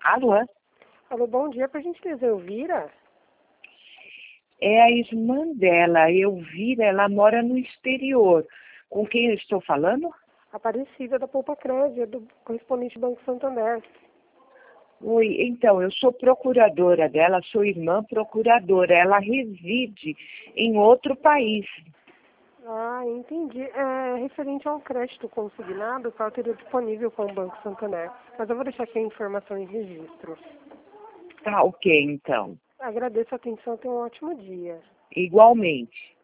Alô? Alô, bom dia, pra gentileza, Elvira? É a irmã dela, Elvira, ela mora no exterior. Com quem eu estou falando? Aparecida da Poupa Crédito, do correspondente do Banco Santander. Oi, então, eu sou procuradora dela, sou irmã procuradora. Ela reside em outro país. Ah, entendi. É referente ao crédito consignado, que ela teria disponível com o Banco Santander. Mas eu vou deixar aqui a informação em registro. Tá ok, então. Agradeço a atenção, tenha um ótimo dia. Igualmente.